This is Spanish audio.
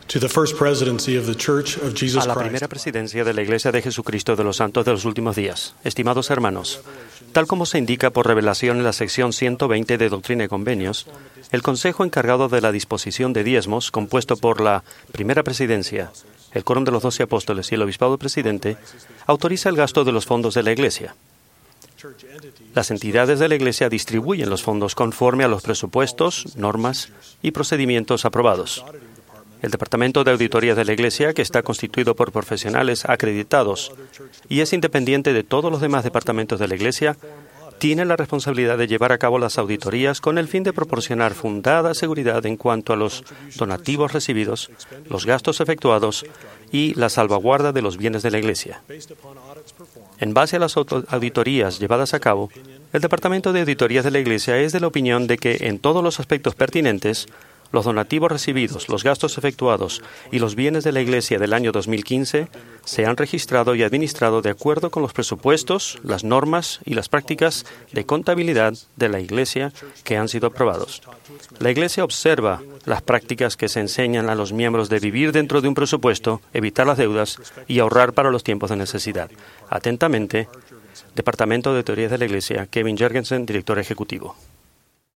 to the First Presidency of the Church of Jesus A la Christ. primera presidencia de la Iglesia de Jesucristo de los Santos de los Últimos Días. Estimados hermanos, tal como se indica por revelación en la sección 120 de Doctrina y Convenios, el Consejo encargado de la disposición de diezmos, compuesto por la primera presidencia, el Quórum de los 12 Apóstoles y el Obispado Presidente, autoriza el gasto de los fondos de la Iglesia. Las entidades de la Iglesia distribuyen los fondos conforme a los presupuestos, normas y procedimientos aprobados. El Departamento de Auditoría de la Iglesia, que está constituido por profesionales acreditados y es independiente de todos los demás departamentos de la Iglesia, tiene la responsabilidad de llevar a cabo las auditorías con el fin de proporcionar fundada seguridad en cuanto a los donativos recibidos, los gastos efectuados y la salvaguarda de los bienes de la Iglesia. En base a las auditorías llevadas a cabo, el Departamento de Auditorías de la Iglesia es de la opinión de que en todos los aspectos pertinentes, los donativos recibidos, los gastos efectuados y los bienes de la Iglesia del año 2015 se han registrado y administrado de acuerdo con los presupuestos, las normas y las prácticas de contabilidad de la Iglesia que han sido aprobados. La Iglesia observa las prácticas que se enseñan a los miembros de vivir dentro de un presupuesto, evitar las deudas y ahorrar para los tiempos de necesidad. Atentamente, Departamento de Auditorías de la Iglesia, Kevin Jorgensen, Director Ejecutivo.